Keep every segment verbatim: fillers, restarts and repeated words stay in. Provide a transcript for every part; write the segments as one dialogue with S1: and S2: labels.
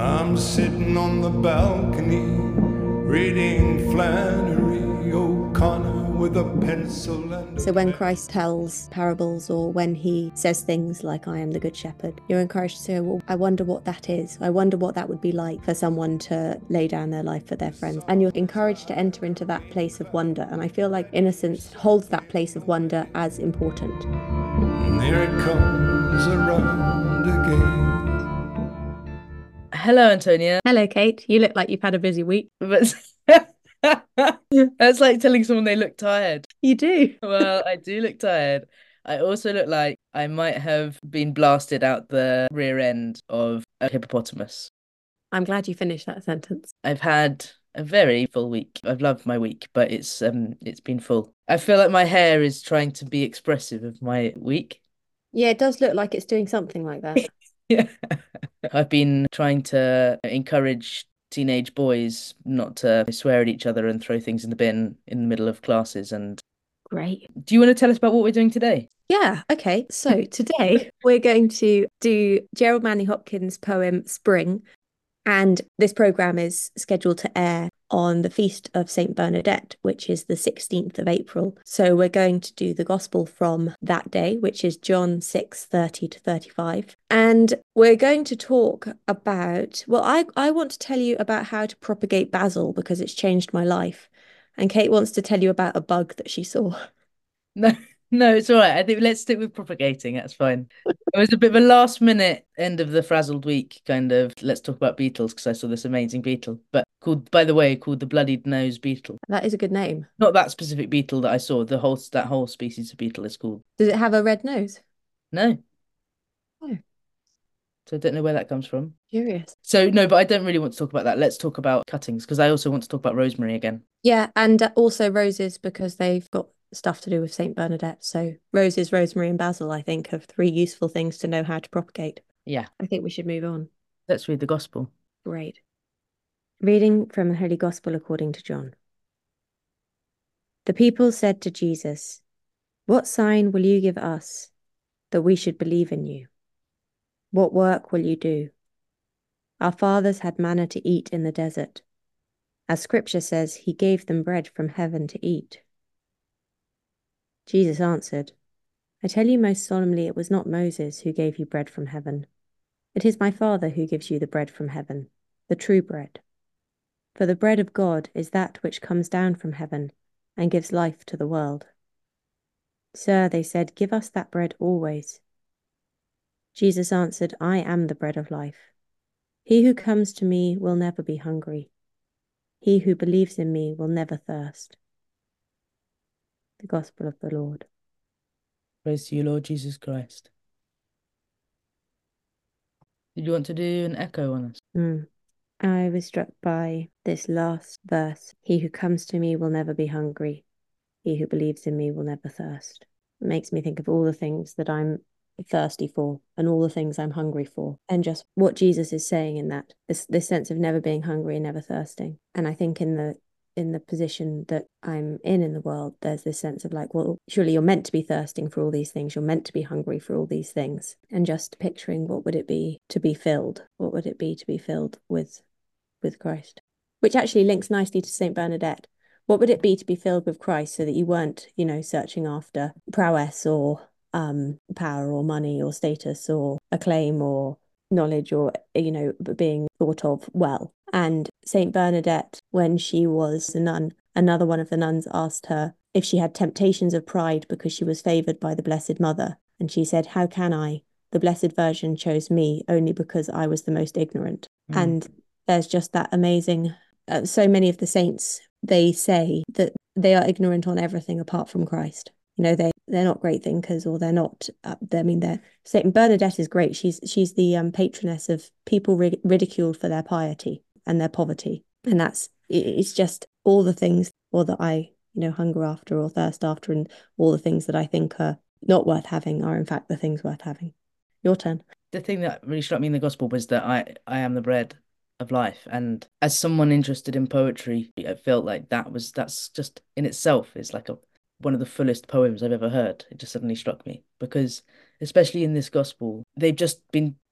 S1: I'm sitting on the balcony, reading Flannery O'Connor with a pencil and a
S2: So when
S1: pen.
S2: Christ tells parables or when he says things like, I am the good shepherd, you're encouraged to say, well, I wonder what that is. I wonder what that would be like for someone to lay down their life for their friends. And you're encouraged to enter into that place of wonder. And I feel like innocence holds that place of wonder as important.
S1: And there it comes around again.
S3: Hello, Antonia.
S2: Hello, Kate. You look like you've had a busy week.
S3: But that's like telling someone they look tired.
S2: You do.
S3: Well, I do look tired. I also look like I might have been blasted out the rear end of a hippopotamus.
S2: I'm glad you finished that sentence.
S3: I've had a very full week. I've loved my week, but it's um it's been full. I feel like my hair is trying to be expressive of my week.
S2: Yeah, it does look like it's doing something like that.
S3: Yeah. I've been trying to encourage teenage boys not to swear at each other and throw things in the bin in the middle of classes. And
S2: Great.
S3: do you want to tell us about what we're doing today?
S2: Yeah, okay. So today we're going to do Gerald Manley Hopkins' poem Spring. And this programme is scheduled to air on the Feast of Saint Bernadette, which is the sixteenth of April. So we're going to do the Gospel from that day, which is John six thirty to thirty-five. And we're going to talk about, well, I, I want to tell you about how to propagate basil because it's changed my life. And Kate wants to tell you about a bug that she saw.
S3: No, no, it's all right. I think let's stick with propagating. That's fine. It was a bit of a last minute end of the frazzled week kind of let's talk about beetles because I saw this amazing beetle, but called, by the way, called the bloodied nose beetle.
S2: That is a good name.
S3: Not that specific beetle that I saw. The whole that whole species of beetle is called.
S2: Does it have a red nose?
S3: No.
S2: Oh.
S3: So I don't know where that comes from.
S2: Curious.
S3: So no, but I don't really want to talk about that. Let's talk about cuttings because I also want to talk about rosemary again.
S2: Yeah, and uh, also roses because they've got stuff to do with Saint Bernadette. So roses, rosemary, and basil, I think, are three useful things to know how to propagate.
S3: Yeah.
S2: I think we should move on.
S3: Let's read the gospel.
S2: Great. Reading from the Holy Gospel according to John. The people said to Jesus, "What sign will you give us that we should believe in you? What work will you do? Our fathers had manna to eat in the desert. As Scripture says, he gave them bread from heaven to eat." Jesus answered, "I tell you most solemnly, it was not Moses who gave you bread from heaven. It is my Father who gives you the bread from heaven, the true bread. For the bread of God is that which comes down from heaven and gives life to the world." "Sir," they said, "give us that bread always." Jesus answered, "I am the bread of life. He who comes to me will never be hungry. He who believes in me will never thirst." The Gospel of the Lord.
S3: Praise to you, Lord Jesus Christ. Did you want to do an echo on us?
S2: Mm. I was struck by this last verse. He who comes to me will never be hungry. He who believes in me will never thirst. It makes me think of all the things that I'm thirsty for and all the things I'm hungry for, and just what Jesus is saying in that, this this sense of never being hungry and never thirsting. And I think in the in the position that I'm in in the world, there's this sense of like, well, surely you're meant to be thirsting for all these things. You're meant to be hungry for all these things. And just picturing what would it be to be filled? What would it be to be filled with, with Christ? Which actually links nicely to Saint Bernadette. What would it be to be filled with Christ so that you weren't, you know, searching after prowess or um, power or money or status or acclaim or knowledge or, you know, being thought of well? And Saint Bernadette, when she was a nun, another one of the nuns asked her if she had temptations of pride because she was favoured by the Blessed Mother. And she said, "How can I? The Blessed Virgin chose me only because I was the most ignorant." Mm. And there's just that amazing, uh, so many of the saints, they say that they are ignorant on everything apart from Christ. You know, they, they're not great thinkers or they're not, uh, I mean, they're, Saint Bernadette is great. She's, she's the um, patroness of people ri- ridiculed for their piety and their poverty. And that's, it's just all the things, or that I, you know, hunger after or thirst after, and all the things that I think are not worth having are in fact the things worth having. Your turn.
S3: The thing that really struck me in the gospel was that I, I am the bread of life. And as someone interested in poetry, I felt like that was, that's just in itself is like a, one of the fullest poems I've ever heard. It just suddenly struck me because, especially in this gospel, they've just been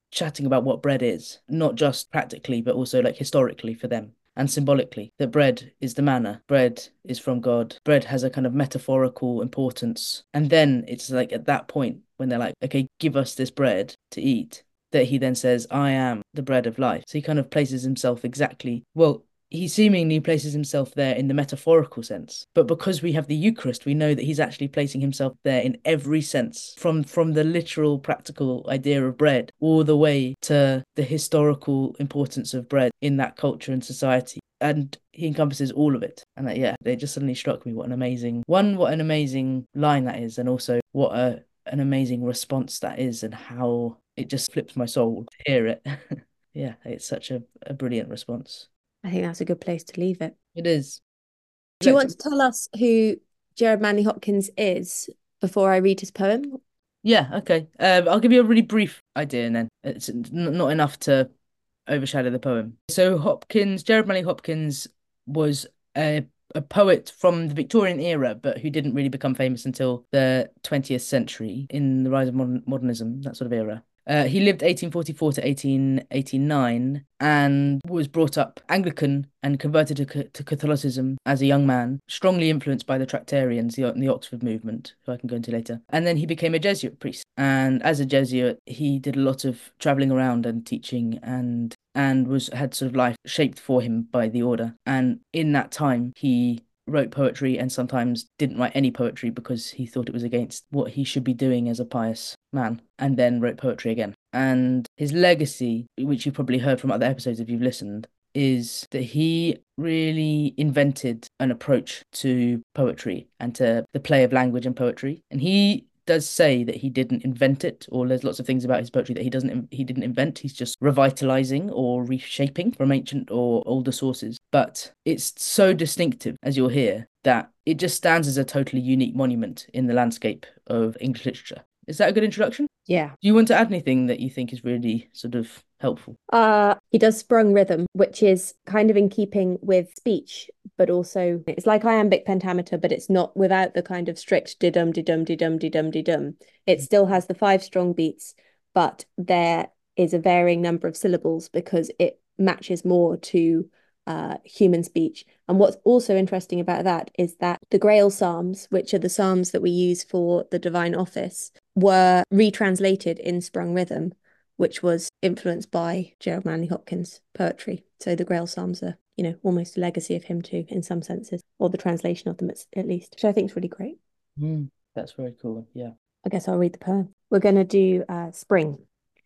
S3: chatting about what bread is, not just practically, but also like historically for them and symbolically, that bread is the manna, bread is from God, bread has a kind of metaphorical importance. And then it's like at that point when they're like, okay, give us this bread to eat, that he then says, I am the bread of life. So he kind of places himself exactly, well, he seemingly places himself there in the metaphorical sense. But because we have the Eucharist, we know that he's actually placing himself there in every sense, from, from the literal, practical idea of bread, all the way to the historical importance of bread in that culture and society. And he encompasses all of it. And that, yeah, it just suddenly struck me what an amazing, one, what an amazing line that is, and also what a an amazing response that is, and how it just flips my soul to hear it. Yeah, it's such a, a brilliant response.
S2: I think that's a good place to leave it.
S3: It is.
S2: Do you want to tell us who Gerard Manley Hopkins is before I read his poem?
S3: Yeah, okay. Um, I'll give you a really brief idea, and then it's n- not enough to overshadow the poem. So Hopkins, Gerard Manley Hopkins was a a poet from the Victorian era, but who didn't really become famous until the twentieth century in the rise of modern, modernism, that sort of era. Uh, he lived eighteen forty-four to eighteen eighty-nine and was brought up Anglican and converted to, to Catholicism as a young man, strongly influenced by the Tractarians, the, the Oxford movement, who I can go into later. And then he became a Jesuit priest. And as a Jesuit, he did a lot of traveling around and teaching, and and was had sort of life shaped for him by the order. And in that time, he wrote poetry and sometimes didn't write any poetry because he thought it was against what he should be doing as a pious man, and then wrote poetry again. And his legacy, which you probably heard from other episodes if you've listened, is that he really invented an approach to poetry and to the play of language and poetry. And he does say that he didn't invent it, or there's lots of things about his poetry that he doesn't he didn't invent. He's just revitalizing or reshaping from ancient or older sources. But it's so distinctive, as you'll hear, that it just stands as a totally unique monument in the landscape of English literature. Is that a good introduction?
S2: Yeah.
S3: Do you want to add anything that you think is really sort of helpful?
S2: Uh, he does sprung rhythm, which is kind of in keeping with speech, but also it's like iambic pentameter, but it's not without the kind of strict didum didum didum didum didum. It still has the five strong beats, but there is a varying number of syllables because it matches more to uh, human speech. And what's also interesting about that is that the Grail Psalms, which are the psalms that we use for the Divine Office, were retranslated in sprung rhythm, which was influenced by Gerard Manley Hopkins' poetry. So the Grail Psalms are, you know, almost a legacy of him too, in some senses, or the translation of them at, at least, which I think is really great.
S3: Mm, that's very cool, yeah.
S2: I guess I'll read the poem. We're going to do uh, spring.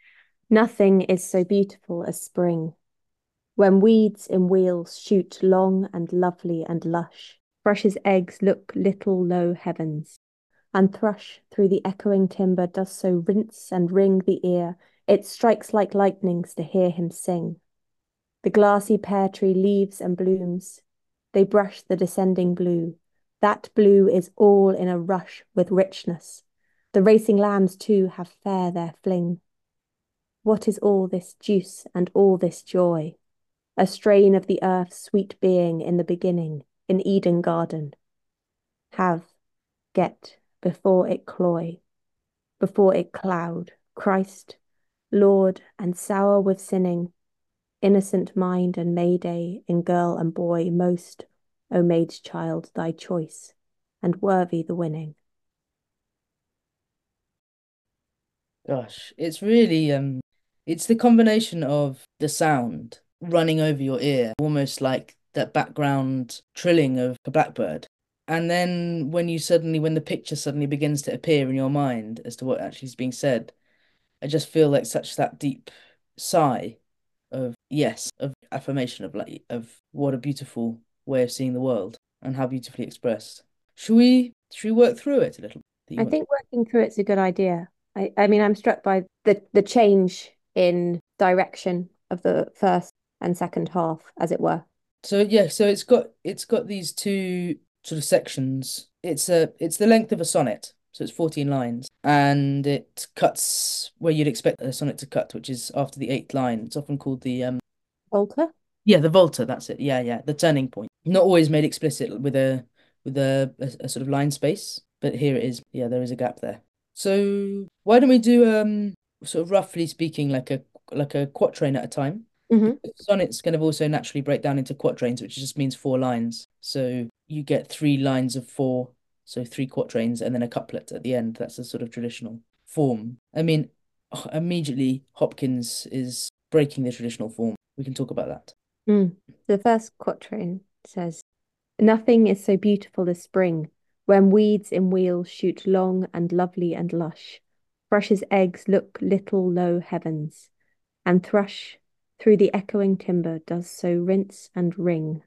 S2: Nothing is so beautiful as spring, when weeds in wheels shoot long and lovely and lush, fresh as eggs look little low heavens, and thrush through the echoing timber does so rinse and ring the ear, it strikes like lightnings to hear him sing. The glassy pear tree leaves and blooms, they brush the descending blue. That blue is all in a rush with richness. The racing lambs too have fair their fling. What is all this juice and all this joy? A strain of the earth's sweet being in the beginning, in Eden garden. Have, get, before it cloy, before it cloud, Christ, Lord, and sour with sinning, innocent mind and Mayday in girl and boy most, O maid's child, thy choice, and worthy the winning.
S3: Gosh, it's really um it's the combination of the sound running over your ear, almost like that background trilling of a blackbird. And then when you suddenly when the picture suddenly begins to appear in your mind as to what actually is being said, I just feel like such that deep sigh of yes, of affirmation of like of what a beautiful way of seeing the world and how beautifully expressed. Should we should we work through it a little? that you
S2: I
S3: want
S2: think working through it's a good idea. I, I mean, I'm struck by the, the change in direction of the first and second half, as it were.
S3: So yeah, so it's got it's got these two sort of sections. It's a it's the length of a sonnet, so it's fourteen lines, and it cuts where you'd expect a sonnet to cut, which is after the eighth line. It's often called the um
S2: Volta?
S3: yeah, the volta, that's it. Yeah, yeah, the turning point. Not always made explicit with a with a, a, a sort of line space, but here it is. Yeah, there is a gap there. So why don't we do um sort of roughly speaking like a like a quatrain at a time.
S2: Hmm.
S3: Sonnets kind of also naturally break down into quatrains, which just means four lines. So you get three lines of four, so three quatrains, and then a couplet at the end. That's a sort of traditional form. I mean, immediately Hopkins is breaking the traditional form. We can talk about that.
S2: Mm. The first quatrain says, "Nothing is so beautiful as spring, when weeds in wheels shoot long and lovely and lush. Thrush as eggs look little low heavens, and thrush through the echoing timber does so rinse and ring."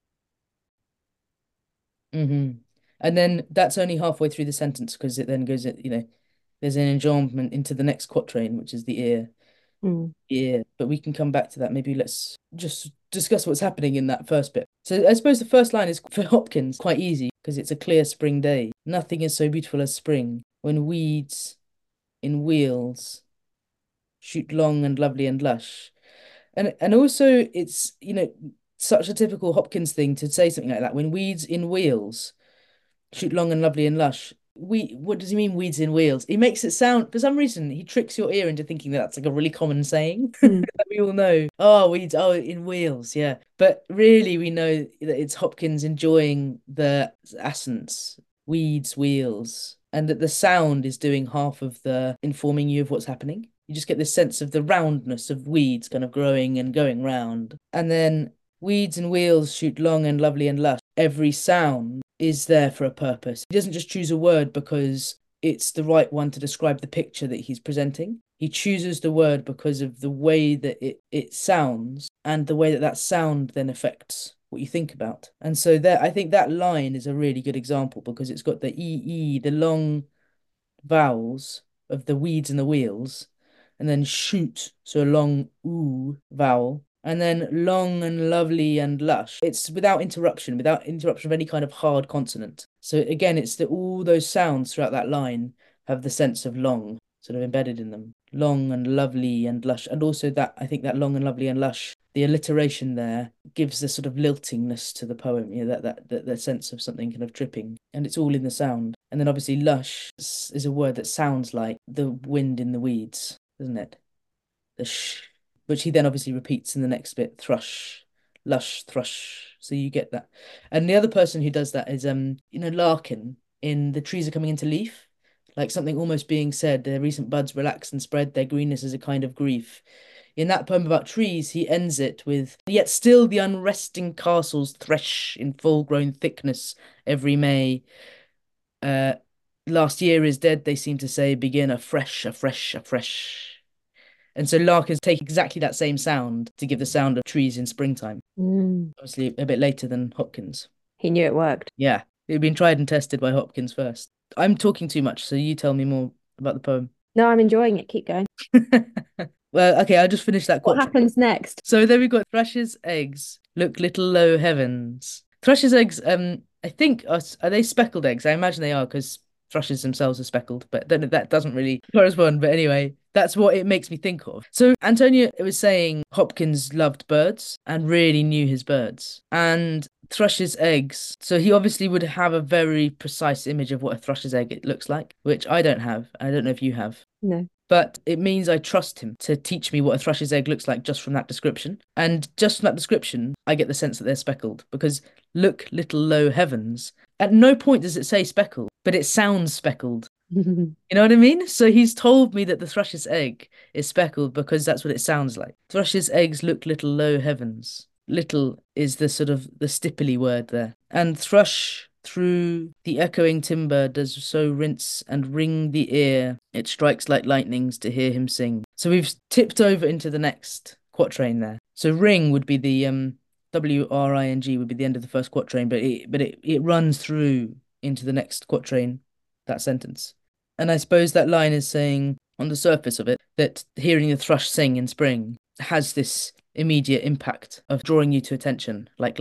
S3: Mm-hmm. And then that's only halfway through the sentence because it then goes, you know, there's an enjambment into the next quatrain, which is the ear.
S2: Mm.
S3: Yeah, but we can come back to that. Maybe let's just discuss what's happening in that first bit. So I suppose the first line is for Hopkins quite easy because it's a clear spring day. Nothing is so beautiful as spring when weeds in wheels shoot long and lovely and lush. And and also it's, you know, such a typical Hopkins thing to say something like that. When weeds in wheels shoot long and lovely and lush. We, what does he mean, weeds in wheels? He makes it sound, for some reason, he tricks your ear into thinking that that's like a really common saying
S2: Mm.
S3: that we all know. Oh, weeds, oh, in wheels, yeah. But really, we know that it's Hopkins enjoying the essence, weeds, wheels, and that the sound is doing half of the informing you of what's happening. You just get this sense of the roundness of weeds kind of growing and going round. And then weeds and wheels shoot long and lovely and lush. Every sound is there for a purpose. He doesn't just choose a word because it's the right one to describe the picture that he's presenting. He chooses the word because of the way that it, it sounds and the way that that sound then affects what you think about. And so there, I think that line is a really good example because it's got the E E, the long vowels of the weeds and the wheels, and then shoot, so a long ooh vowel, and then long and lovely and lush. It's without interruption, without interruption of any kind of hard consonant. So again, it's that all those sounds throughout that line have the sense of long sort of embedded in them. Long and lovely and lush. And also that, I think that long and lovely and lush, the alliteration there gives the sort of liltingness to the poem, you know, that, that, that, that sense of something kind of tripping. And it's all in the sound. And then obviously lush is a word that sounds like the wind in the weeds, doesn't it? The sh, which he then obviously repeats in the next bit, thrush, lush, thrush. So you get that. And the other person who does that is, um, you know, Larkin in The Trees Are Coming Into Leaf, like something almost being said, their recent buds relax and spread, their greenness is a kind of grief. In that poem about trees, he ends it with, yet still the unresting castles thresh in full-grown thickness every May. Uh, last year is dead, they seem to say, begin afresh, afresh, afresh. And so Larkin's take exactly that same sound to give the sound of trees in springtime.
S2: Mm.
S3: Obviously a bit later than Hopkins.
S2: He knew it worked.
S3: Yeah, it had been tried and tested by Hopkins first. I'm talking too much, so you tell me more about the poem.
S2: No, I'm enjoying it. Keep going.
S3: Well, okay, I'll just finish that
S2: What
S3: quote.
S2: happens next?
S3: So then we've got Thrush's eggs. Look, little low heavens. Thrush's eggs, um, I think, are, are they speckled eggs? I imagine they are because thrushes themselves are speckled, but then that doesn't really correspond. But anyway, that's what it makes me think of. So Antonia was saying Hopkins loved birds and really knew his birds. And thrush's eggs. So he obviously would have a very precise image of what a thrush's egg it looks like, which I don't have. I don't know if you have.
S2: No.
S3: But it means I trust him to teach me what a thrush's egg looks like just from that description. And just from that description, I get the sense that they're speckled because look, little low heavens. At no point does it say speckled, but it sounds speckled. You know what I mean? So he's told me that the thrush's egg is speckled because that's what it sounds like. Thrush's eggs look little low heavens. Little is the sort of the stipply word there. And thrush through the echoing timber does so rinse and ring the ear. It strikes like lightnings to hear him sing. So we've tipped over into the next quatrain there. So ring would be the um W R I N G would be the end of the first quatrain, but it but it, it runs through into the next quatrain, that sentence. And I suppose that line is saying on the surface of it that hearing the thrush sing in spring has this immediate impact of drawing you to attention like lightning.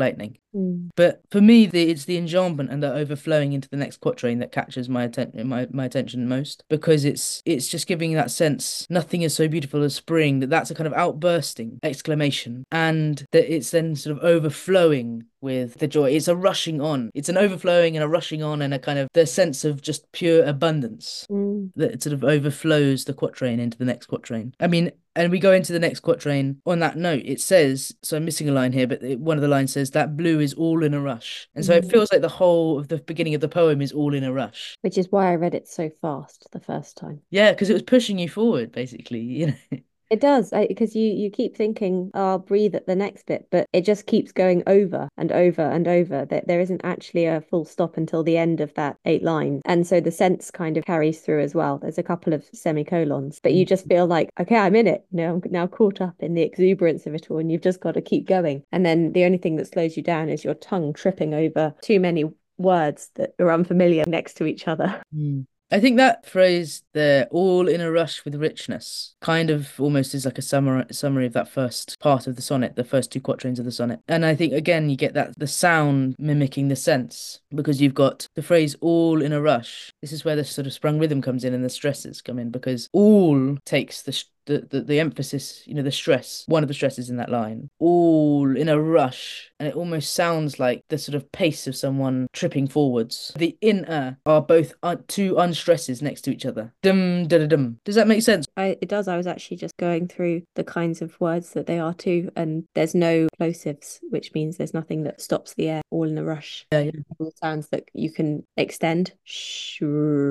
S2: Mm.
S3: But for me, the, it's the enjambment and the overflowing into the next quatrain that catches my attention, my, my attention most, because it's it's just giving that sense, nothing is so beautiful as spring, that that's a kind of outbursting exclamation, and that it's then sort of overflowing with the joy. It's a rushing on. It's an overflowing and a rushing on, and a kind of the sense of just pure abundance
S2: Mm.
S3: that sort of overflows the quatrain into the next quatrain. I mean, and we go into the next quatrain on that note. It says, so I'm missing a line here, but it, one of the lines says that blue is all in a rush. And so it
S2: Mm.
S3: feels like the whole of the beginning of the poem is all in a rush.
S2: Which is why I read it so fast the first time.
S3: Yeah, because it was pushing you forward, basically, you know.
S2: It does, because you you keep thinking, oh, I'll breathe at the next bit, but it just keeps going over and over and over. That there isn't actually a full stop until the end of that eight lines. And so the sense kind of carries through as well. There's a couple of semicolons, but you just feel like, okay, I'm in it. You know, I'm now caught up in the exuberance of it all, and you've just got to keep going. And then the only thing that slows you down is your tongue tripping over too many words that are unfamiliar next to each other.
S3: Mm. I think that phrase, they're all in a rush with richness, kind of almost is like a summary summary of that first part of the sonnet, the first two quatrains of the sonnet. And I think again you get that the sound mimicking the sense, because you've got the phrase all in a rush. This is where the sort of sprung rhythm comes in and the stresses come in, because all takes the the, the, the emphasis, you know, the stress, one of the stresses in that line, all in a rush. And it almost sounds like the sort of pace of someone tripping forwards. The in-er are both un- two unstresses next to each other. Dum, da, da, dum. Does that make sense?
S2: I, it does. I was actually just going through the kinds of words that they are too, and there's no plosives, which means there's nothing that stops the air, all in a rush.
S3: Yeah, yeah.
S2: All sounds that you can extend, sh,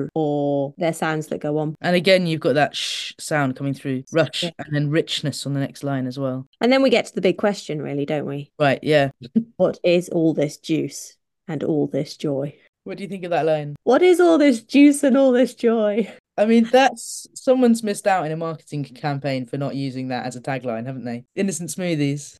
S2: or they're sounds that go on.
S3: And again, you've got that sh sound coming through, rush,
S2: Yeah.
S3: and then richness on the next line as well.
S2: And then we get to the big question, really, don't we?
S3: Right, yeah.
S2: What is all this juice and all this joy?
S3: What do you think of that line?
S2: What is all this juice and all this joy?
S3: I mean, that's someone's missed out in a marketing campaign for not using that as a tagline, haven't they? Innocent smoothies.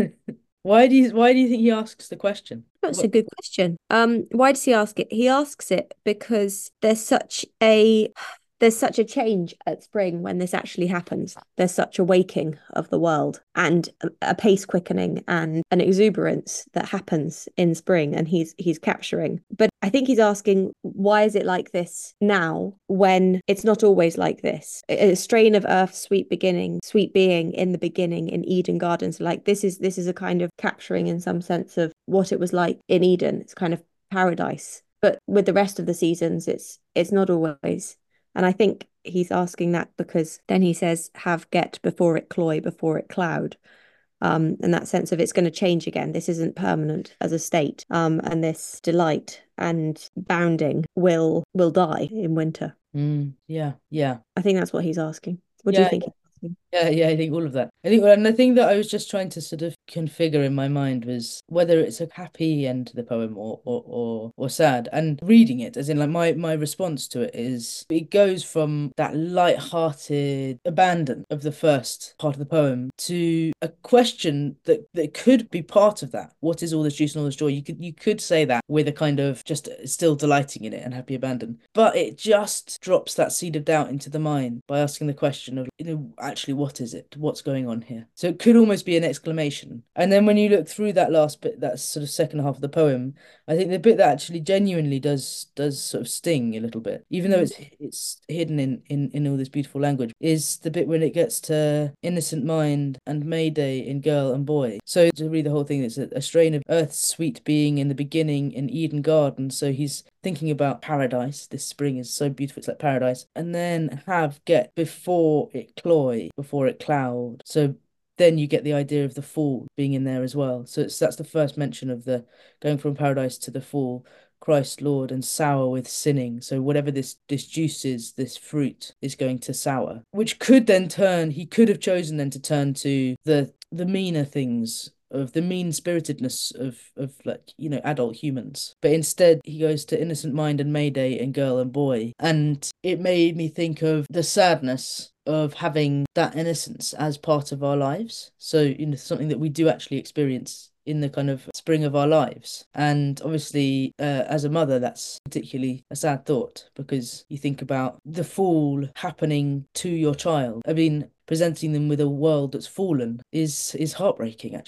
S3: Why do you why do you think he asks the question?
S2: That's a good question. Um, why does he ask it? He asks it because there's such a there's such a change at spring when this actually happens. There's such a waking of the world and a, a pace quickening and an exuberance that happens in spring, and he's he's capturing. But I think he's asking, why is it like this now when it's not always like this? A, a strain of earth's sweet beginning, sweet being in the beginning in Eden Gardens. Like this is this is a kind of capturing in some sense of what it was like in Eden. It's kind of paradise. But with the rest of the seasons, it's it's not always. And I think he's asking that because then he says, have get before it cloy, before it cloud. Um, and that sense of it's going to change again. This isn't permanent as a state. Um, and this delight and bounding will will die in winter.
S3: Mm, yeah, yeah.
S2: I think that's what he's asking. What do
S3: Yeah,
S2: you think he's asking?
S3: Yeah, yeah, I think all of that. I think, and the thing that I was just trying to sort of configure in my mind was whether it's a happy end to the poem or or or, or sad. And reading it, as in like my my response to it is it goes from that light-hearted abandon of the first part of the poem to a question that that could be part of that. What is all this juice and all this joy? You could you could say that with a kind of just still delighting in it and happy abandon, but it just drops that seed of doubt into the mind by asking the question of, you know, actually, what is it? What's going on here? So it could almost be an exclamation. And then when you look through that last bit, that sort of second half of the poem, I think the bit that actually genuinely does does sort of sting a little bit, even though it's it's hidden in in in all this beautiful language, is the bit when it gets to innocent mind and Mayday in girl and boy. So to read the whole thing, it's a, a strain of earth's sweet being in the beginning in Eden Garden. So he's thinking about paradise. This spring is so beautiful, it's like paradise. And then have get before it cloy, before it cloud. So then you get the idea of the fall being in there as well. So it's, that's the first mention of the going from paradise to the fall. Christ Lord and sour with sinning. So whatever this this juice is, this fruit is going to sour, which could then turn, he could have chosen then to turn to the the meaner things of the mean-spiritedness of of like, you know, adult humans. But instead he goes to innocent mind and Mayday and girl and boy. And it made me think of the sadness of having that innocence as part of our lives. So, you know, something that we do actually experience in the kind of spring of our lives. And obviously, uh, as a mother, that's particularly a sad thought, because you think about the fall happening to your child. I mean, presenting them with a world that's fallen is is heartbreaking, actually.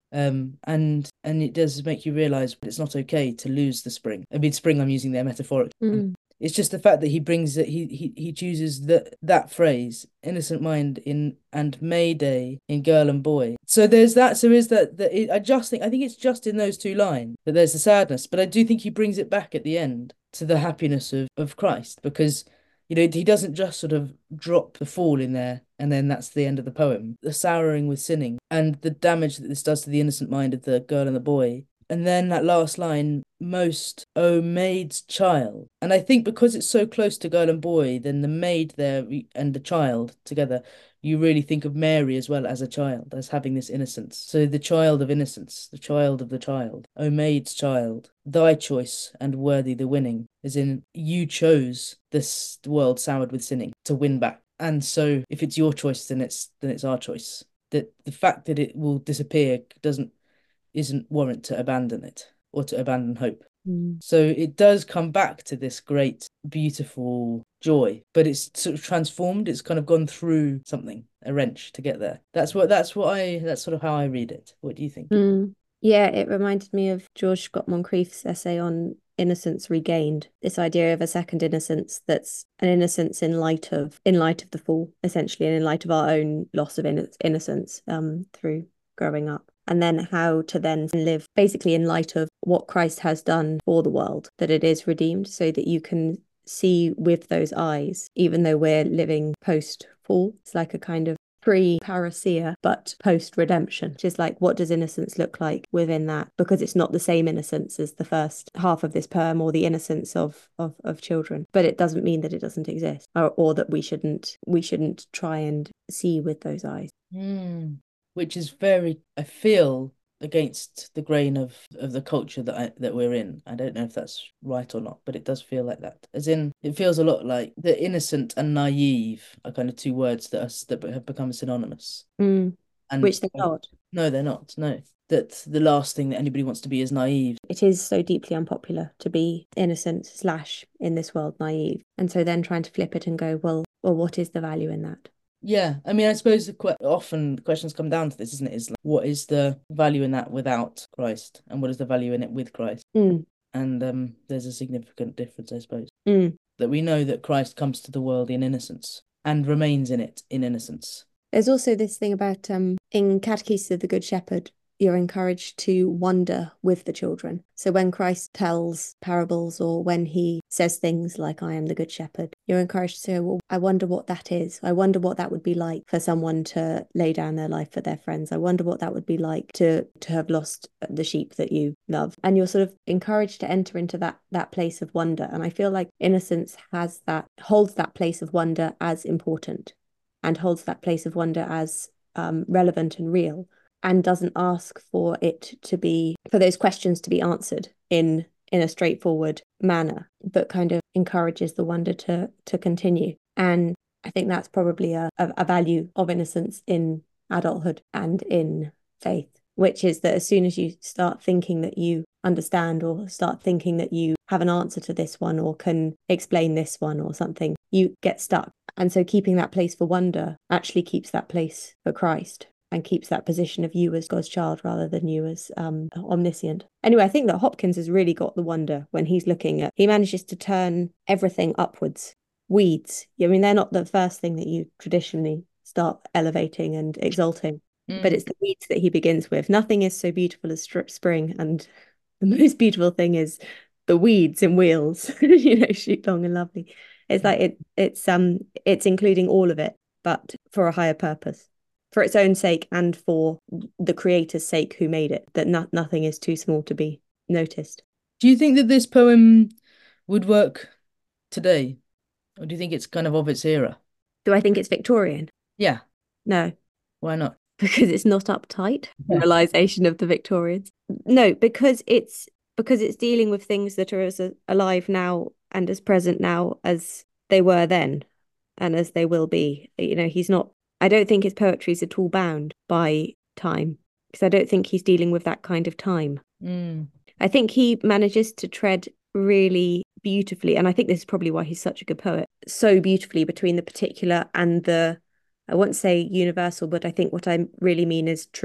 S3: Um, and and it does make you realize it's not okay to lose the spring. I mean, spring, I'm using there metaphorically.
S2: Mm.
S3: It's just the fact that he brings it, he he he chooses that that phrase, innocent mind in and Mayday in girl and boy. So there's that. So is that that it, I just think I think it's just in those two lines that there's the sadness, but I do think he brings it back at the end to the happiness of of Christ, because you know he doesn't just sort of drop the fall in there and then that's the end of the poem. The souring with sinning and the damage that this does to the innocent mind of the girl and the boy. And then that last line, most, O maid's child. And I think because it's so close to girl and boy, then the maid there and the child together, you really think of Mary as well as a child, as having this innocence. So the child of innocence, the child of the child. O maid's child, thy choice and worthy the winning. As in, you chose this world soured with sinning to win back. And so if it's your choice, then it's then it's our choice. That the fact that it will disappear doesn't isn't warrant to abandon it or to abandon hope.
S2: Mm.
S3: So it does come back to this great, beautiful joy, but it's sort of transformed. It's kind of gone through something, a wrench to get there. That's what that's what I that's sort of how I read it. What do you think?
S2: Mm. Yeah, it reminded me of George Scott Moncrief's essay on innocence regained. This idea of a second innocence that's an innocence in light of in light of the fall, essentially, and in light of our own loss of in innocence um through growing up. And then how to then live basically in light of what Christ has done for the world, that it is redeemed, so that you can see with those eyes, even though we're living post-fall. It's like a kind of pre-parousia, but post-redemption, which is like, what does innocence look like within that? Because it's not the same innocence as the first half of this poem or the innocence of of, of children. But it doesn't mean that it doesn't exist, or, or that we shouldn't we shouldn't try and see with those eyes.
S3: Mm. Which is very, I feel, against the grain of, of the culture that I, that we're in. I don't know if that's right or not, but it does feel like that. As in, it feels a lot like the innocent and naive are kind of two words that are, that have become synonymous.
S2: Mm.
S3: And
S2: Which they're not.
S3: No, they're not. No. That the last thing that anybody wants to be is naive.
S2: It is so deeply unpopular to be innocent slash in this world naive. And so then trying to flip it and go, well, well, what is the value in that?
S3: Yeah, I mean, I suppose the que often the questions come down to this, isn't it? Is like, what is the value in that without Christ, and what is the value in it with Christ?
S2: Mm.
S3: And um, there's a significant difference, I suppose.
S2: Mm.
S3: That we know that Christ comes to the world in innocence and remains in it in innocence.
S2: There's also this thing about um in Catechism of the Good Shepherd, you're encouraged to wonder with the children. So when Christ tells parables or when he says things like, I am the good shepherd, you're encouraged to say, well, I wonder what that is. I wonder what that would be like for someone to lay down their life for their friends. I wonder what that would be like to to have lost the sheep that you love. And you're sort of encouraged to enter into that that place of wonder. And I feel like innocence has that, holds that place of wonder as important and holds that place of wonder as um, relevant and real, and doesn't ask for it to be, for those questions to be answered in in a straightforward manner, but kind of encourages the wonder to to continue. And I think that's probably a, a, a value of innocence in adulthood and in faith, which is that as soon as you start thinking that you understand or start thinking that you have an answer to this one or can explain this one or something, you get stuck. And so keeping that place for wonder actually keeps that place for Christ and keeps that position of you as God's child rather than you as um, omniscient. Anyway, I think that Hopkins has really got the wonder when he's looking at, he manages to turn everything upwards. Weeds, I mean, they're not the first thing that you traditionally start elevating and exalting, mm. but it's the weeds that he begins with. Nothing is so beautiful as strip spring, and the most beautiful thing is the weeds in wheels, you know, shoot long and lovely. It's like it, it's um, it's including all of it, but for a higher purpose, for its own sake and for the creator's sake who made it, that no nothing is too small to be noticed.
S3: Do you think that this poem would work today? Or do you think it's kind of of its era?
S2: Do I think it's Victorian?
S3: Yeah.
S2: No.
S3: Why not?
S2: Because it's not uptight. The realization of the Victorians. No, because it's because it's dealing with things that are as alive now and as present now as they were then and as they will be. You know, he's not, I don't think his poetry is at all bound by time, because I don't think he's dealing with that kind of time.
S3: Mm.
S2: I think he manages to tread really beautifully, and I think this is probably why he's such a good poet, so beautifully between the particular and the, I won't say universal, but I think what I really mean is truth.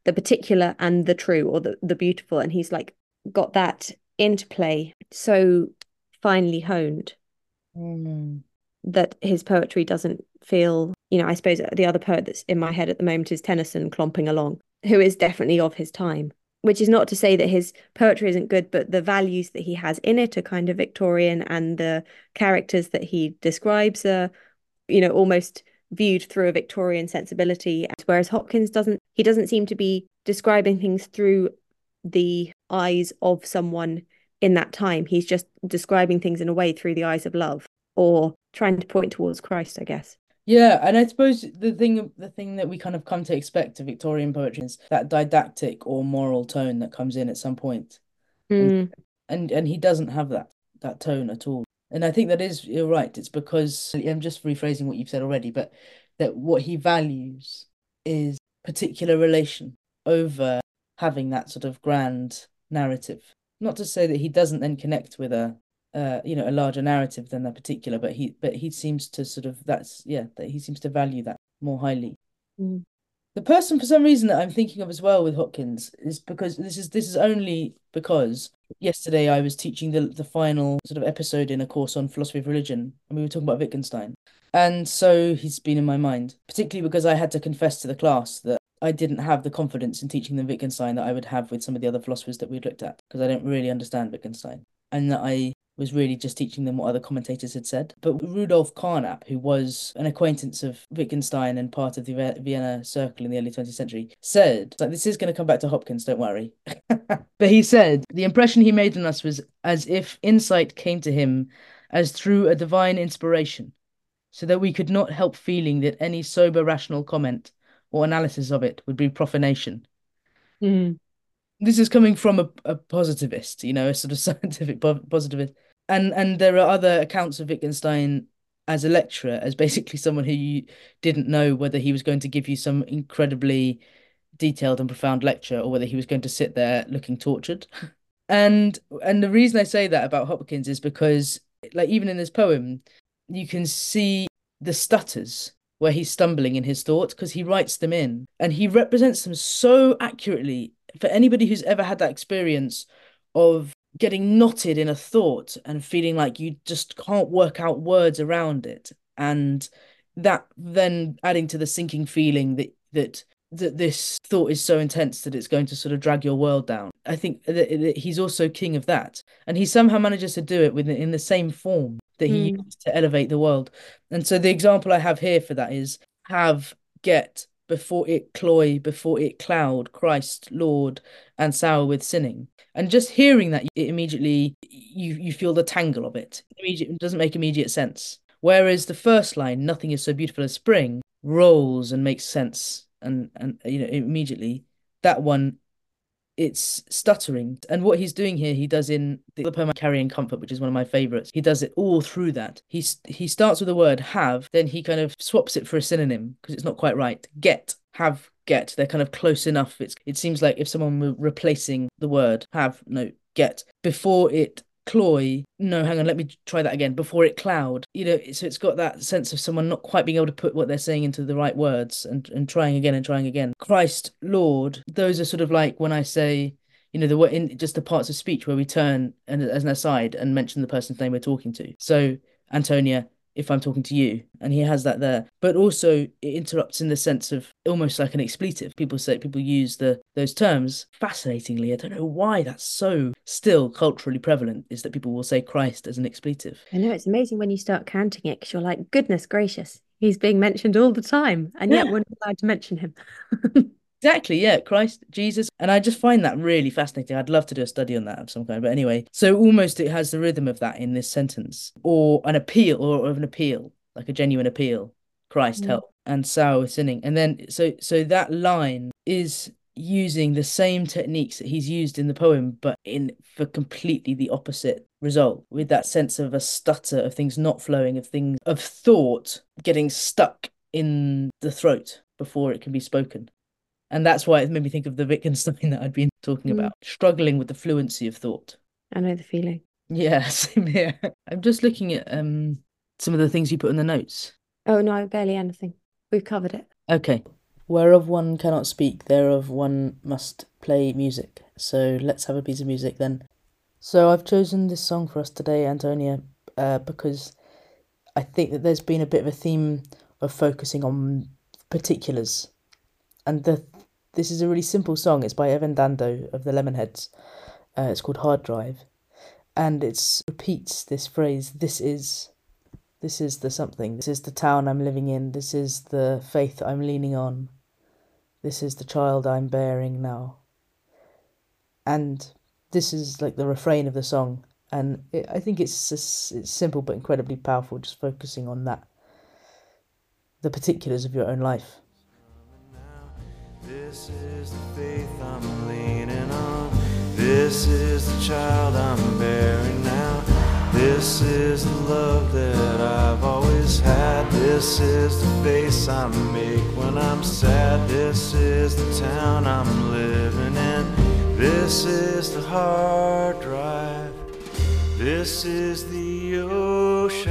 S2: the particular and the true, or the, the beautiful. And he's like got that interplay so finely honed
S3: Mm.
S2: that his poetry doesn't feel, you know, I suppose the other poet that's in my head at the moment is Tennyson clomping along, who is definitely of his time, which is not to say that his poetry isn't good, but the values that he has in it are kind of Victorian, and the characters that he describes are, you know, almost viewed through a Victorian sensibility. Whereas Hopkins doesn't, he doesn't seem to be describing things through the eyes of someone in that time. He's just describing things in a way through the eyes of love, or trying to point towards Christ, I guess.
S3: Yeah, and I suppose the thing the thing that we kind of come to expect of Victorian poetry is that didactic or moral tone that comes in at some point.
S2: Mm.
S3: And and, and he doesn't have that that tone at all. And I think that is, you're right. It's because, I'm just rephrasing what you've said already, but that what he values is particular relation over having that sort of grand narrative. Not to say that he doesn't then connect with a uh, you know, a larger narrative than that particular, but he but he seems to sort of, that's, yeah, that he seems to value that more highly.
S2: Mm.
S3: The person, for some reason, that I'm thinking of as well with Hopkins is because this is this is only because yesterday I was teaching the the final sort of episode in a course on philosophy of religion, and we were talking about Wittgenstein. And so he's been in my mind, particularly because I had to confess to the class that I didn't have the confidence in teaching them Wittgenstein that I would have with some of the other philosophers that we'd looked at, because I don't really understand Wittgenstein. And that I was really just teaching them what other commentators had said. But Rudolf Carnap, who was an acquaintance of Wittgenstein and part of the Vienna Circle in the early twentieth century, said, like, this is going to come back to Hopkins, don't worry. But he said, the impression he made on us was as if insight came to him as through a divine inspiration, so that we could not help feeling that any sober rational comment or analysis of it would be profanation.
S2: Mm.
S3: This is coming from a, a positivist, you know, a sort of scientific po positivist. And and there are other accounts of Wittgenstein as a lecturer, as basically someone who you didn't know whether he was going to give you some incredibly detailed and profound lecture or whether he was going to sit there looking tortured. And and the reason I say that about Hopkins is because, like, even in this poem, you can see the stutters where he's stumbling in his thoughts, because he writes them in and he represents them so accurately. For anybody who's ever had that experience of getting knotted in a thought and feeling like you just can't work out words around it, and that then adding to the sinking feeling that that that this thought is so intense that it's going to sort of drag your world down. I think that he's also king of that, and he somehow manages to do it within in the same form that he
S2: Mm.
S3: used to elevate the world. And so the example I have here for that is have, get, before it cloy, before it cloud, Christ, Lord, and sour with sinning. And just hearing that, it immediately, you you feel the tangle of it. Immediate, it doesn't make immediate sense. Whereas the first line, nothing is so beautiful as spring, rolls and makes sense. And, and you know, immediately, that one, it's stuttering. And what he's doing here, he does in the other poem, Carrying Comfort, which is one of my favorites. He does it all through that. He, he starts with the word have, then he kind of swaps it for a synonym because it's not quite right. Get, have, get. They're kind of close enough. It's, it seems like if someone were replacing the word have, no, get, before it cloy, no, hang on, let me try that again, before it cloud, you know. So it's got that sense of someone not quite being able to put what they're saying into the right words, and, and trying again and trying again. Christ, Lord, those are sort of like when I say, you know, the in just the parts of speech where we turn and as an aside and mention the person's name we're talking to. So Antonia, if I'm talking to you, and he has that there. But also it interrupts in the sense of almost like an expletive. People say, people use the those terms fascinatingly. I don't know why that's so still culturally prevalent, is that people will say Christ as an expletive.
S2: I know, it's amazing when you start counting it, because you're like, goodness gracious, he's being mentioned all the time, and yet
S3: Yeah.
S2: we're not allowed to mention him.
S3: Exactly, yeah, Christ, Jesus. And I just find that really fascinating. I'd love to do a study on that of some kind. But anyway, so almost it has the rhythm of that in this sentence, or an appeal, or of an appeal, like a genuine appeal. Christ,
S2: Mm.
S3: help, and sour with sinning. And then so so that line is using the same techniques that he's used in the poem, but in for completely the opposite result, with that sense of a stutter, of things not flowing, of things, of thought getting stuck in the throat before it can be spoken. And that's why it made me think of the Wittgenstein that I'd been talking
S2: Mm.
S3: about, struggling with the fluency of thought.
S2: I know the feeling.
S3: Yeah, same here. I'm just looking at um some of the things you put in the notes.
S2: Oh no, barely anything. We've covered it.
S3: Okay. Whereof one cannot speak, thereof one must play music. So let's have a piece of music then. So I've chosen this song for us today, Antonia, uh, because I think that there's been a bit of a theme of focusing on particulars. And the this is a really simple song. It's by Evan Dando of the Lemonheads. Uh, it's called Hard Drive. And it repeats this phrase, this is, this is the something. This is the town I'm living in. This is the faith I'm leaning on. This is the child I'm bearing now. And this is like the refrain of the song. And it, I think it's, it's simple but incredibly powerful, just focusing on that. The particulars of your own life.
S4: This is the faith I'm leaning on. This is the child I'm bearing now. This is the love that I've always had. This is the face I make when I'm sad. This is the town I'm living in. This is the hard drive. This is the ocean.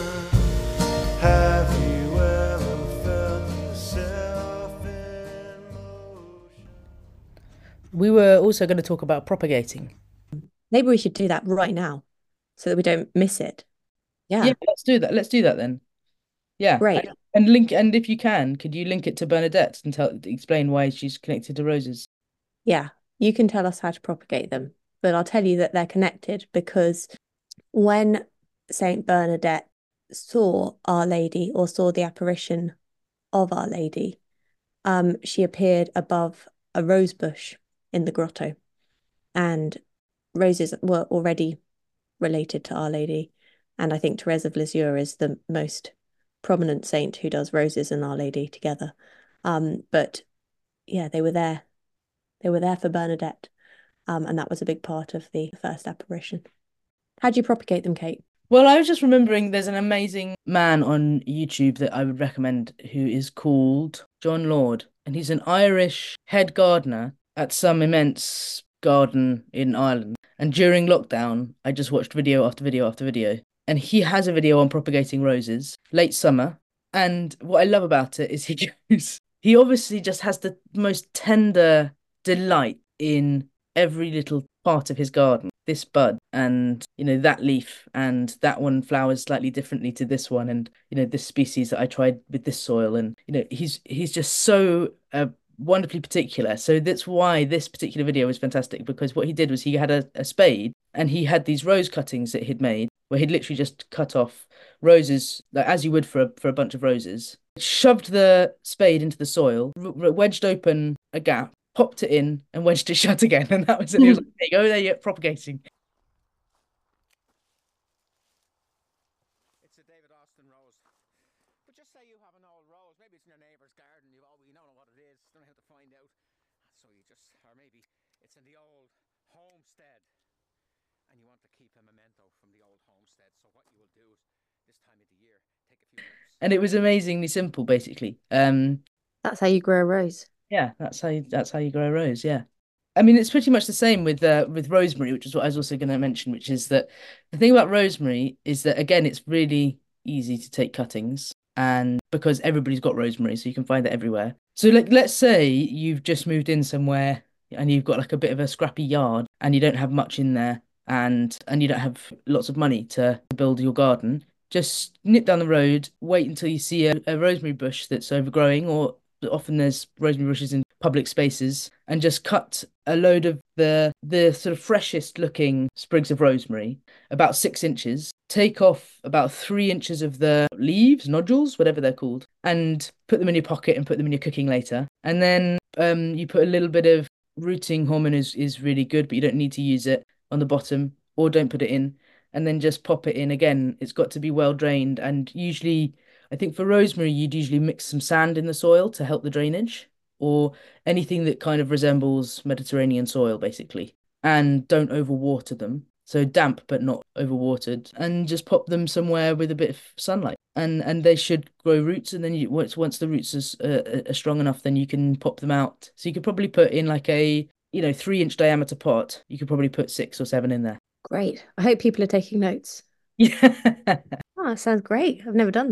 S4: Have you ever felt yourself in motion?
S3: We were also going to talk about propagating.
S2: Maybe we should do that right now so that we don't miss it. Yeah.
S3: Yeah, let's do that. Let's do that then. Yeah.
S2: Great.
S3: And, and link, and if you can, could you link it to Bernadette and tell explain why she's connected to roses?
S2: Yeah, you can tell us how to propagate them, but I'll tell you that they're connected because when Saint Bernadette saw Our Lady or saw the apparition of Our Lady, um, she appeared above a rose bush in the grotto, and roses were already related to Our Lady, and I think Therese of Lisieux is the most prominent saint who does roses and Our Lady together. Um, but yeah, they were there. They were there for Bernadette, um, and that was a big part of the first apparition. How do you propagate them, Kate?
S3: Well, I was just remembering there's an amazing man on YouTube that I would recommend who is called John Lord, and he's an Irish head gardener at some immense garden in Ireland. And during lockdown, I just watched video after video after video. And he has a video on propagating roses, late summer. And what I love about it is he goes, he obviously just has the most tender delight in every little part of his garden. This bud and, you know, that leaf and that one flowers slightly differently to this one. And, you know, this species that I tried with this soil. And, you know, he's he's just so uh, wonderfully particular. So that's why this particular video was fantastic, because what he did was he had a, a spade and he had these rose cuttings that he'd made where he'd literally just cut off roses, like as you would for a, for a bunch of roses, shoved the spade into the soil, wedged open a gap, popped it in and wedged it shut again. And that was it. He was like, there you go, there you go, propagating.
S5: It's a David Austin rose. But just say you have an old rose. Maybe it's in your neighbour's garden. You always, you don't know what it is. Don't know how to find out. So you just, or maybe it's in the old homestead and you want to keep a memento from the old homestead. So what you will do is this time of the year, take a few minutes.
S3: And it was amazingly simple, basically. Um,
S2: That's how you grow a rose.
S3: Yeah, that's how you, that's how you grow a rose. Yeah, I mean it's pretty much the same with uh, with rosemary, which is what I was also going to mention. Which is that the thing about rosemary is that again, it's really easy to take cuttings, and because everybody's got rosemary, so you can find it everywhere. So like, let's say you've just moved in somewhere and you've got like a bit of a scrappy yard and you don't have much in there, and and you don't have lots of money to build your garden. Just nip down the road, wait until you see a, a rosemary bush that's overgrowing, or often there's rosemary bushes in public spaces, and just cut a load of the the sort of freshest looking sprigs of rosemary, about six inches, take off about three inches of the leaves, nodules, whatever they're called, and put them in your pocket and put them in your cooking later. And then um, you put a little bit of rooting hormone is, is really good, but you don't need to use it on the bottom, or don't put it in, and then just pop it in again. It's got to be well drained, and usually I think for rosemary, you'd usually mix some sand in the soil to help the drainage, or anything that kind of resembles Mediterranean soil, basically. And don't overwater them. So damp, but not overwatered. And just pop them somewhere with a bit of sunlight. And and they should grow roots. And then you, once once the roots are, uh, are strong enough, then you can pop them out. So you could probably put in like a, you know, three inch diameter pot. You could probably put six or seven in there.
S2: Great. I hope people are taking notes.
S3: Yeah.
S2: Oh, sounds great. I've never done that.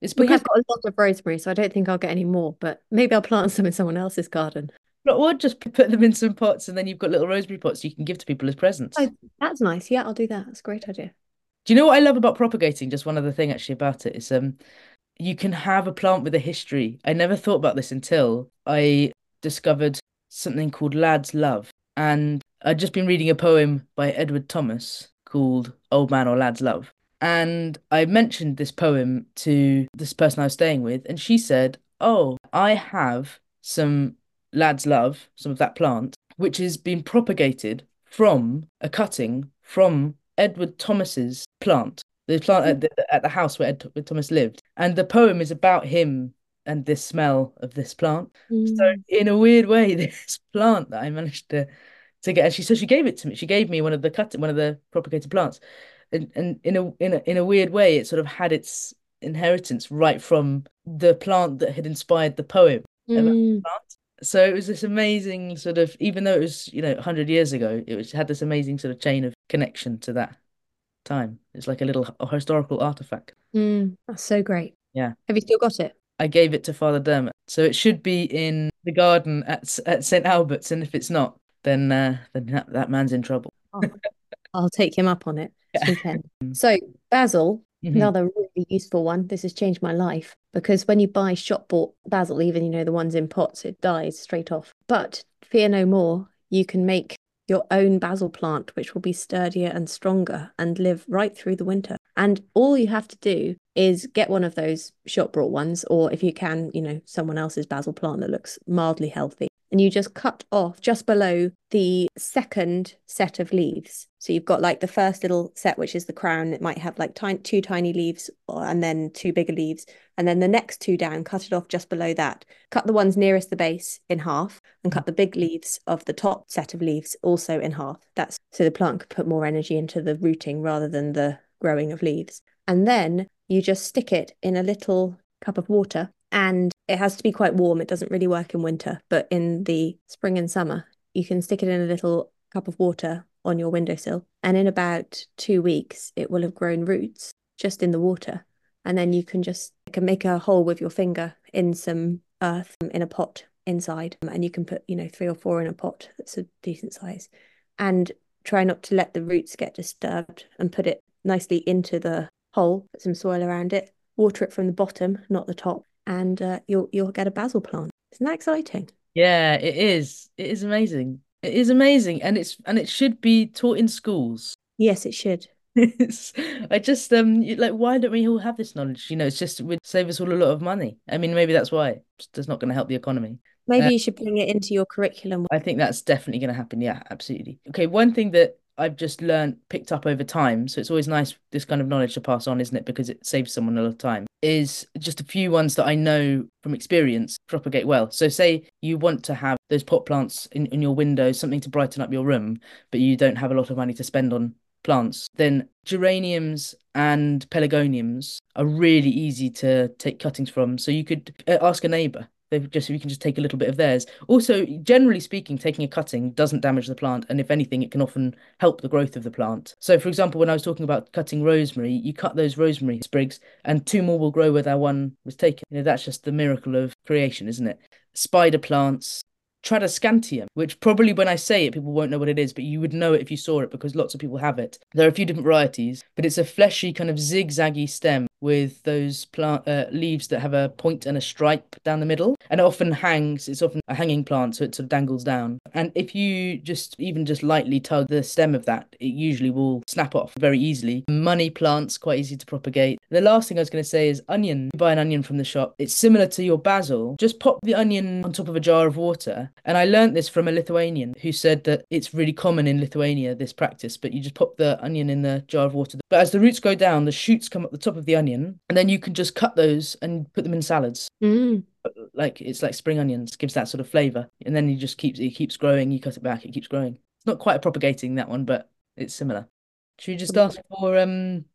S3: It's
S2: We
S3: because
S2: have got a lot of rosemary, so I don't think I'll get any more, but maybe I'll plant some in someone else's garden.
S3: or just put them in some pots and then you've got little rosemary pots you can give to people as presents.
S2: Oh, that's nice. Yeah, I'll do that. That's a great idea.
S3: Do you know what I love about propagating? Just one other thing actually about it is um you can have a plant with a history. I never thought about this until I discovered something called Lad's Love. And I'd just been reading a poem by Edward Thomas called Old Man or Lad's Love. And I mentioned this poem to this person I was staying with, and she said, "Oh, I have some Lad's Love, some of that plant, which has been propagated from a cutting from Edward Thomas's plant, the plant at the, at the house where Ed Thomas lived. And the poem is about him and this smell of this plant. So
S2: Mm.
S3: in a weird way, this plant that I managed to to get, and she so she gave it to me. She gave me one of the cut one of the propagated plants, and and in a in a in a weird way, it sort of had its inheritance right from the plant that had inspired the poem about the
S2: Mm.
S3: plant. So it was this amazing sort of, even though it was, you know, a hundred years ago, it was had this amazing sort of chain of connection to that time. It's like a little h- historical artifact.
S2: Mm. That's so great.
S3: Yeah.
S2: Have you still got it?
S3: I gave it to Father Dermot. So it should be in the garden at S- at Saint Albert's, and if it's not, then uh, then that, that man's in trouble.
S2: Oh, I'll take him up on it this
S3: Yeah.
S2: weekend. So, basil,
S3: Mhm.
S2: another really useful one. This has changed my life because when you buy shop bought basil, even you know the ones in pots, it dies straight off. But fear no more, you can make your own basil plant, which will be sturdier and stronger and live right through the winter. And all you have to do is get one of those shop bought ones, or if you can, you know, someone else's basil plant that looks mildly healthy. And you just cut off just below the second set of leaves. So you've got like the first little set, which is the crown. It might have like tiny, two tiny leaves or, and then two bigger leaves. And then the next two down, cut it off just below that. Cut the ones nearest the base in half and cut the big leaves of the top set of leaves also in half. That's so the plant could put more energy into the rooting rather than the growing of leaves. And then you just stick it in a little cup of water, and it has to be quite warm. It doesn't really work in winter, but in the spring and summer, you can stick it in a little cup of water on your windowsill. And in about two weeks, it will have grown roots just in the water. And then you can just you can make a hole with your finger in some earth in a pot inside. And you can put, you know, three or four in a pot that's a decent size. And try not to let the roots get disturbed and put it nicely into the hole, put some soil around it, water it from the bottom, not the top, and uh, you'll you'll get a basil plant. Isn't that exciting?
S3: Yeah, it is. It is amazing. It is amazing, and it's and it should be taught in schools.
S2: Yes, it should.
S3: It's, I just um you- like, why don't we all have this knowledge? You know, it's just, it would save us all a lot of money. I mean, maybe that's why it's just not going to help the economy.
S2: Maybe
S3: Uh,
S2: you should bring it into your curriculum.
S3: I think that's definitely going to happen. Yeah, absolutely. Okay, one thing that I've just learned, picked up over time, so it's always nice this kind of knowledge to pass on, isn't it? Because it saves someone a lot of time. Is just a few ones that I know from experience propagate well. So say you want to have those pot plants in, in your window, something to brighten up your room, but you don't have a lot of money to spend on plants, then geraniums and pelargoniums are really easy to take cuttings from. So you could uh, ask a neighbor. They've just You can just take a little bit of theirs. Also, generally speaking, taking a cutting doesn't damage the plant, and if anything, it can often help the growth of the plant. So, for example, when I was talking about cutting rosemary, you cut those rosemary sprigs, and two more will grow where that one was taken. You know, that's just the miracle of creation, isn't it? Spider plants. Tradescantium, which probably when I say it, people won't know what it is, but you would know it if you saw it because lots of people have it. There are a few different varieties, but it's a fleshy kind of zigzaggy stem with those plant uh, leaves that have a point and a stripe down the middle, and it often hangs. It's often a hanging plant, so it sort of dangles down. And if you just even just lightly tug the stem of that, it usually will snap off very easily. Money plants, quite easy to propagate. The last thing I was going to say is onion. You buy an onion from the shop. It's similar to your basil. Just pop the onion on top of a jar of water. And I learnt this from a Lithuanian who said that it's really common in Lithuania, this practice, but you just pop the onion in the jar of water. But as the roots go down, the shoots come up the top of the onion, and then you can just cut those and put them in salads.
S2: Mm.
S3: Like, it's like spring onions, gives that sort of flavour. And then you just keeps it keeps growing, you cut it back, it keeps growing. It's not quite a propagating, that one, but it's similar. Should we just ask for um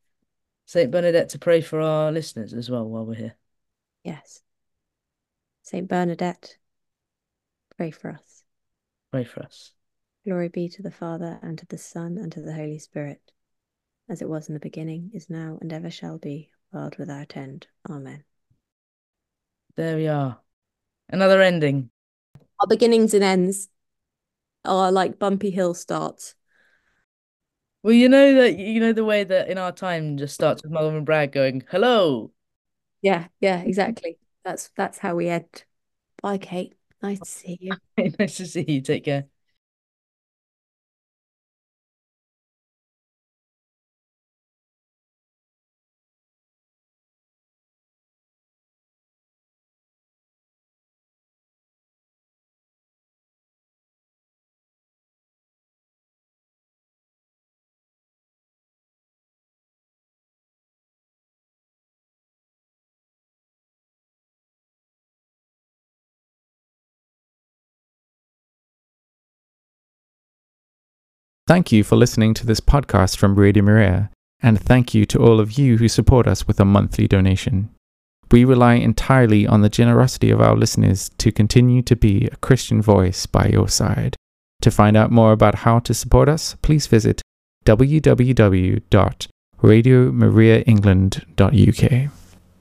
S3: Saint Bernadette to pray for our listeners as well while we're here?
S2: Yes. Saint Bernadette, pray for us.
S3: Pray for us.
S2: Glory be to the Father, and to the Son, and to the Holy Spirit, as it was in the beginning, is now, and ever shall be, world without end. Amen.
S3: There we are. Another ending.
S2: Our beginnings and ends are like bumpy hill starts.
S3: Well, you know that you know the way that In Our Time just starts with Malcolm and Bragg going, hello.
S2: Yeah, yeah, exactly. That's that's how we end. Bye, Kate. Nice to see you.
S3: Nice to see you. Take care.
S6: Thank you for listening to this podcast from Radio Maria, and thank you to all of you who support us with a monthly donation. We rely entirely on the generosity of our listeners to continue to be a Christian voice by your side. To find out more about how to support us, please visit w w w dot radio maria england dot u k.